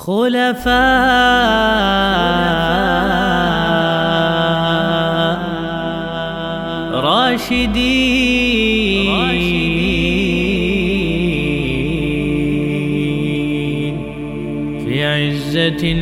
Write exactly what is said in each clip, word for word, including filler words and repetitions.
خلفاء راشدين في عزة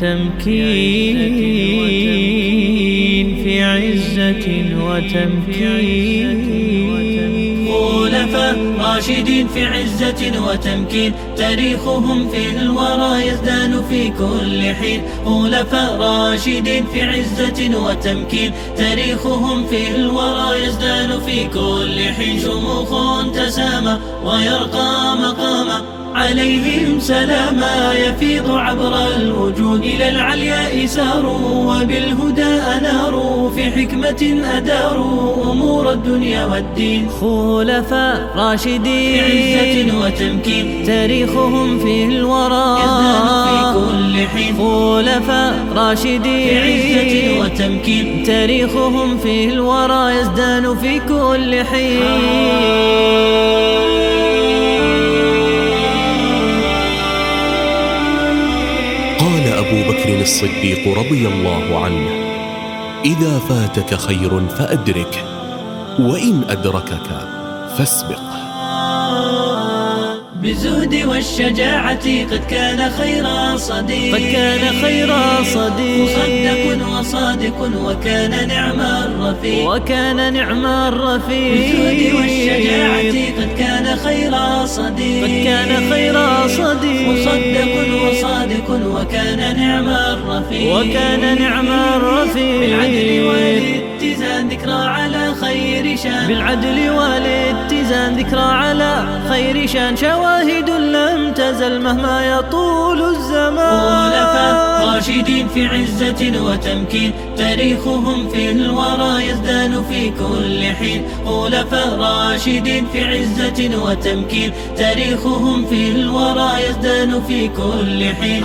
وتمكين، في عزة وتمكين. خلفاء راشدين في عزة وتمكين، تاريخهم في الورى يزدان في كل حين. خلفاء راشدين في عزة وتمكين، تاريخهم في الورى يزدان في كل حين. شموخ تسامى ويرقى مقاما، عليهم سلاما يفيض عبر الوجود. إلى العلياء ساروا وبالهدى أناروا، في حكمة أداروا أمور الدنيا والدين. خلفاء راشدين في عزة وتمكين، تاريخهم في الورى يزدان في كل حين. خلفاء راشدين في عزة وتمكين، تاريخهم في الورى يزدان في كل حين. قال أبو بكر الصديق رضي الله عنه: إذا فاتك خير فأدركه، وإن أدركك فاسبق. بالزهد والشجاعة قد كان خير صديق، قد كان خير صديق. مصدق وصادق وكان نعم الرفيق، وكان نعم الرفيق. بالزهد والشجاعة قد كان خير صديق، قد كان خير صديق. مصدق وصادق وكان نعم الرفيق، وكان نعم الرفيق. بالعدل والاتزان ذكرى على خير شان، بالعدل والاتزان ذكرى على خير شان. شواهد لم تزل مهما يطول الزمان. خلفاء راشدين في عزة وتمكين، تاريخهم في الورى يزدان في كل حين. خلفاء راشدين في عزة وتمكين، تاريخهم في الورى يزدان في كل حين.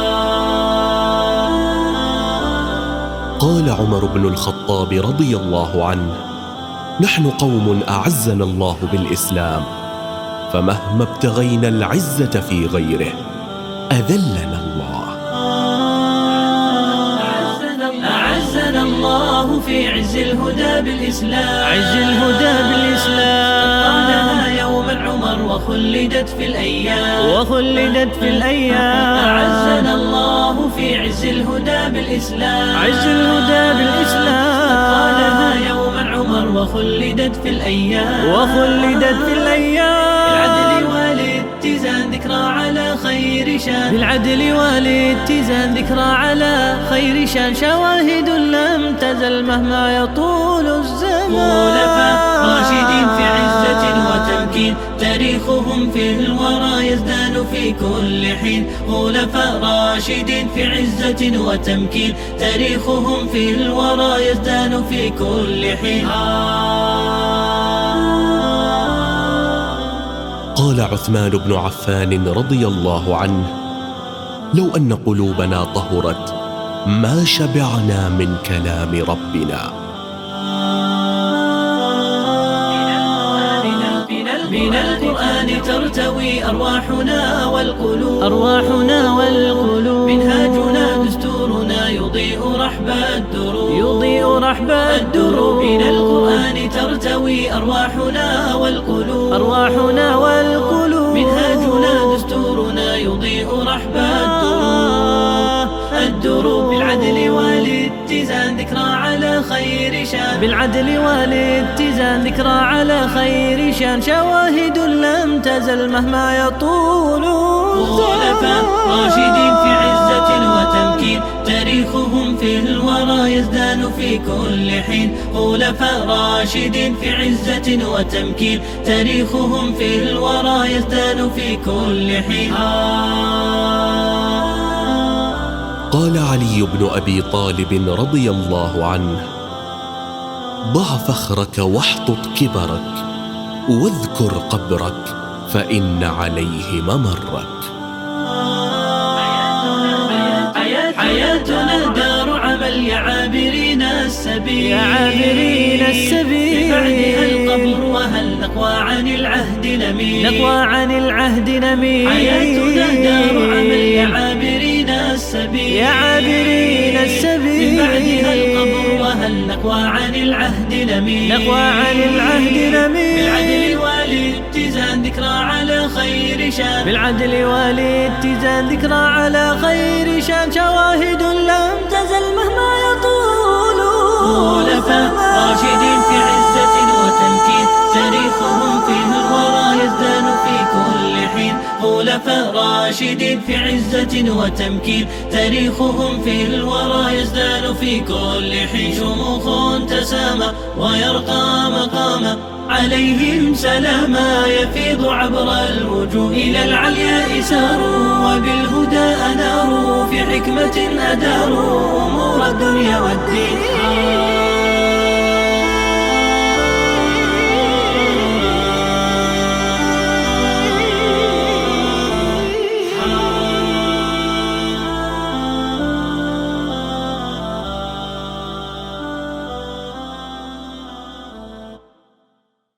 قال عمر بن الخطاب رضي الله عنه: نحن قوم أعزنا الله بالإسلام، فمهما ابتغينا العزة في غيره أذلنا الله. أعزنا الله في عز الهدى بالإسلام، عز الهدى بالإسلام. قالها يوما عمر وخلدت في الأيام، وخلدت في الأيام. أعزنا الله في عز الهدى بالإسلام، عز الهدى بالإسلام. قالها يوما عمر وخلدت في الأيام، وخلدت في الأيام. بالعدل والاتزان ذكرى على خير شان، بالعدل والاتزان ذكرى على خير شان. شواهد لم تزل مهما يطول الزمان. خلفاء راشدين في عزة وتمكين، تاريخهم في الورى يزدان في كل حين. خلفاء راشدين في عزة وتمكين، تاريخهم في الورى يزدان في كل حين. قال عثمان بن عفان رضي الله عنه: لو أن قلوبنا طهرت ما شبعنا من كلام ربنا. من القرآن ترتوي أرواحنا والقلوب، أرواحنا والقلوب. منهاجنا دستورنا يضيء رحب الدروب، يضيء رحب الدروب. من القرآن ترتوي أرواحنا والقلوب، أرواحنا والقلوب. منهاجنا دستورنا يضيء رحب الدروب، الدروب. بالعدل والاتزان ذكرى على خير شان، بالعدل والاتزان ذكرى على خير شان. شواهد لم تزل مهما يطول الزمان. خلفاء راشدين في عزة وتمكين، تاريخهم في الورى يزدان في كل حين. خلفاء راشدين في عزة وتمكين، تاريخهم في الورى يزدان في كل حين. قال علي بن أبي طالب رضي الله عنه: ضع فخرك واحطط كبرك، واذكر قبرك فإن عليه ممرك. حياتنا دار عمل يا عابرين السبيل، يا عابرين السبيل. بعدها القبر وهل نقوى عن العهد نميل، نقوى عن العهد نميل. حياتنا دار عمل يا عابرين يا عابرين السبيل من بعدها القبر وهل نقوى عن العهد نميل نقوى عن العهد نميل بالعدل والاتزان ذكرى على خير شان بالعدل والاتزان ذكرى على خير شان شواهد لم تزل مهما يطول خلفاء راشدين في عزة وتمكين تاريخهم فيه الورى يزدان في كل حين خلفاء راشدين في عزة وتمكين تاريخهم في الورى يزدان في كل حين شموخ تسامى ويرقى مقاما عليهم سلاما يفيض عبر الوجوه إلى العلياء ساروا وبالهدى أناروا في حكمة أداروا أمور الدنيا والدين.